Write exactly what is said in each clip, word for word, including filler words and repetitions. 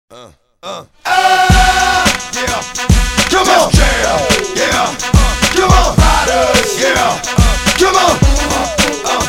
Uh, uh. Ah, yeah. Come on. Jam. Yeah. Come on. Riders. Yeah. Come on. Uh, uh,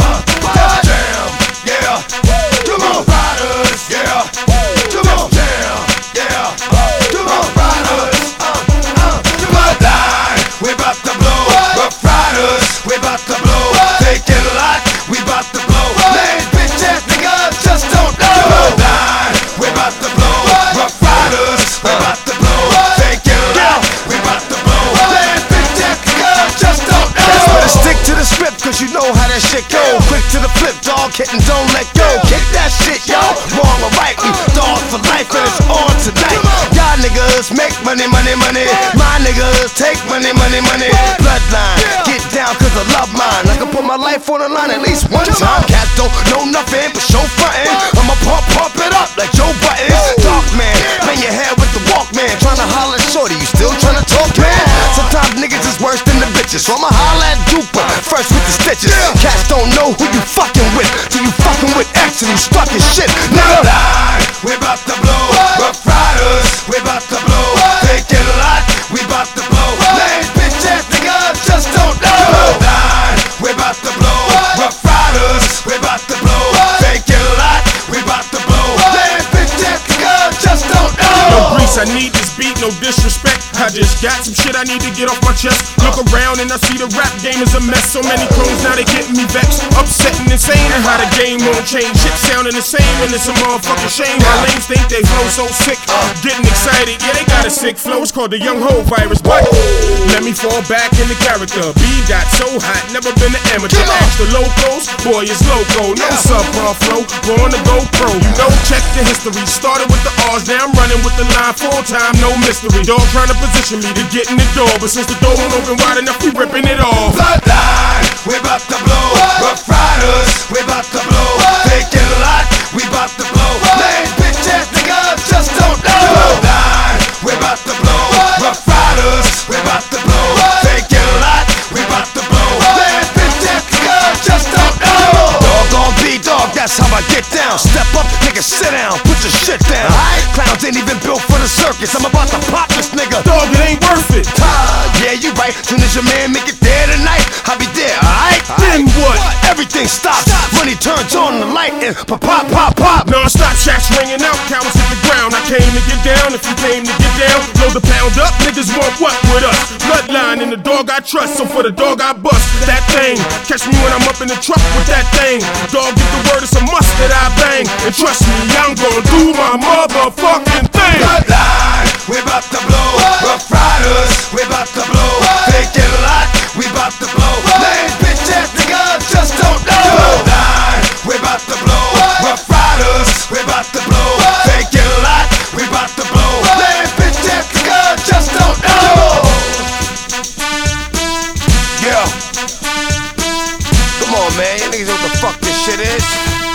uh. Jam. Yeah. Come on. Riders. Yeah. Come on. Jam. Yeah. Come on. Riders. Uh, uh. Come on. Line. We bout to blow. Rough Riders. We bout to blow. Take it a lot. We bout to blow. Lame bitch ass nigga just don't know. Come on. Line. We bout to blow. Rough Riders. We bout to blow. Take it a lot. We bout to blow. Lame bitch ass nigga just don't know. That's better stick to the script, cause you know how that shit go. Quick to the flip, dog, hit and don't let go. Kick that shit, yo. Wrong or right, we dog for life, and it's on tonight. Y'all niggas make money, money, money. My niggas take money, money, money. Bloodline, get down cause I love mine. I can put my life on the line at least one time. Cats don't know nothing but show frontin'. I'ma pump, pump it up like Joe Button. Dark man, bang your head with the Walkman. Tryna holler at shorty, you still tryna talk, man? Sometimes niggas is worse than the bitches, so I'ma holler at Duper first with the stitches. Cats don't know who you fucking with till you fucking with X and you stuck in shit, nigga. We bout to blow, Rough Riders. We bout to blow, take it a lot. We bout to blow, lame bitch ass nigga just don't know. We bout to blow, Rough Riders. We bout to blow, take it a lot. We bout to blow, lame bitch ass nigga just don't know. No grease, I need this beat, no disrespect. I just got some shit I need to get off my chest. Look around and I see the rap game is a mess. So many clones, now they getting me vexed. Upset and insane, and how the game won't change. Shit sounding the same, and it's a motherfucking shame. My lames think they flow so sick, getting excited. Yeah, they got a sick flow, it's called the Young Ho virus. But let me fall back in the character. B-Dot so hot, never been an amateur. Ask the locals, boy is loco. No subpar flow, born to go pro. You know, check the history. Started with the R's, now I'm running with the line full time, no mystery. Dog trying to position me to get in the door, but since the door won't open wide enough, we ripping it off. Bloodline, we bout to blow. Rough Riders, we bout to blow. Take it a lot, we bout to blow. Lame bitch ass nigga just don't know. Bloodline, we bout to blow. Rough Riders, we bout to blow. Take it a lot, we bout to blow. Lame bitch ass nigga just don't know. Dog on beat, dog, that's how I get down. Step up, nigga, sit down, put your shit down. Clowns ain't even built for the circus. I'm about to pop this nigga. Dog, it ain't worth it. Ah, yeah, you right. Soon as your man make it there tonight, I'll be there, alright? Then what? Everything stops. Money turns on the light and pop, pop, pop, pop. Non-stop shots ringing out, counts hit the ground. I came to get down, if you came to get down, load the pound up, niggas want what with us? Bloodline in the dog I trust, so for the dog I bust that thing. Catch me when I'm up in the truck with that thing. Dog, get the word, it's a must that I bang. And trust me, I'm gonna do my motherfucking thing. Bloodline, we bout to blow. Rough Riders, we bout to blow. Take it a lot, we bout to blow. Lame bitch ass nigga just don't know. Bloodline, we bout to blow. Rough Riders, we bout to blow. Take it a lot, we bout to blow. Lame bitch ass nigga just don't know. Yeah. Come on, man, you niggas know what the fuck this shit is.